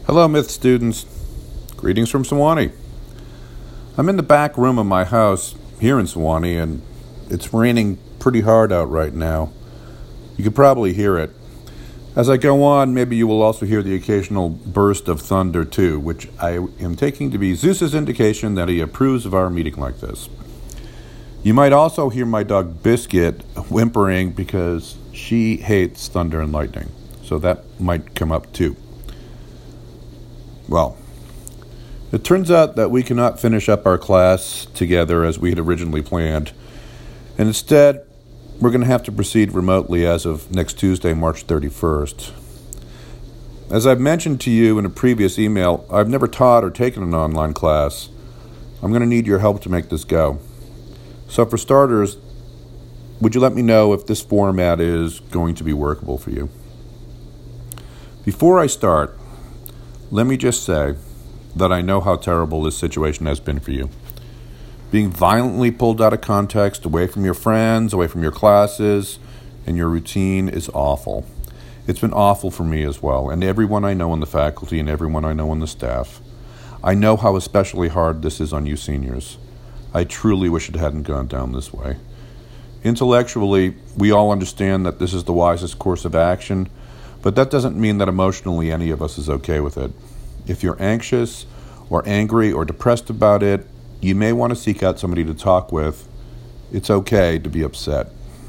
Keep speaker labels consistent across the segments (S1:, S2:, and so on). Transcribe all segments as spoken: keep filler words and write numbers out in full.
S1: Hello, Myth students. Greetings from Sewanee. I'm in the back room of my house here in Sewanee, and it's raining pretty hard out right now. You could probably hear it. As I go on, maybe you will also hear the occasional burst of thunder too, which I am taking to be Zeus's indication that he approves of our meeting like this. You might also hear my dog Biscuit whimpering because she hates thunder and lightning, so that might come up too. Well, it turns out that we cannot finish up our class together as we had originally planned, and instead, we're going to have to proceed remotely as of next Tuesday, March thirty-first. As I've mentioned to you in a previous email, I've never taught or taken an online class. I'm going to need your help to make this go. So for starters, would you let me know if this format is going to be workable for you? Before I start, let me just say that I know how terrible this situation has been for you. Being violently pulled out of context, away from your friends, away from your classes, and your routine is awful. It's been awful for me as well, and everyone I know in the faculty and everyone I know on the staff. I know how especially hard this is on you seniors. I truly wish it hadn't gone down this way. Intellectually, we all understand that this is the wisest course of action, but that doesn't mean that emotionally any of us is okay with it. If you're anxious or angry or depressed about it, you may want to seek out somebody to talk with. It's okay to be upset.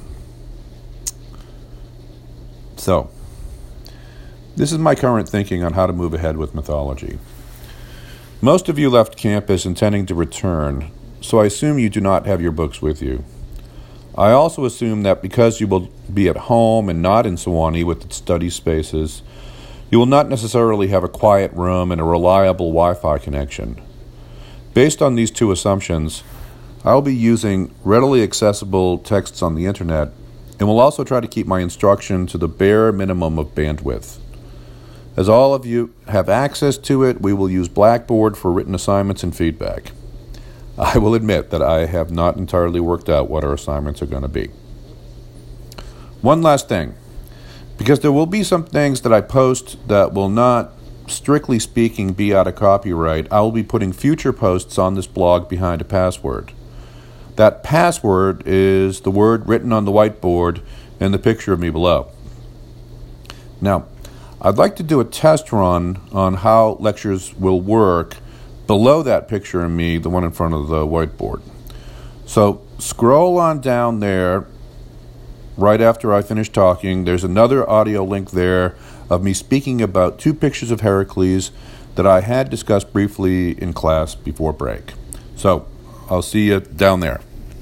S1: So, this is my current thinking on how to move ahead with mythology. Most of you left campus intending to return, so I assume you do not have your books with you. I also assume that because you will be at home and not in Sewanee with its study spaces, you will not necessarily have a quiet room and a reliable Wi-Fi connection. Based on these two assumptions, I will be using readily accessible texts on the internet and will also try to keep my instruction to the bare minimum of bandwidth. As all of you have access to it, we will use Blackboard for written assignments and feedback. I will admit that I have not entirely worked out what our assignments are going to be. One last thing, because there will be some things that I post that will not, strictly speaking, be out of copyright, I will be putting future posts on this blog behind a password. That password is the word written on the whiteboard and the picture of me below. Now, I'd like to do a test run on how lectures will work below that picture of me, the one in front of the whiteboard. So scroll on down there right after I finish talking. There's another audio link there of me speaking about two pictures of Heracles that I had discussed briefly in class before break. So I'll see you down there.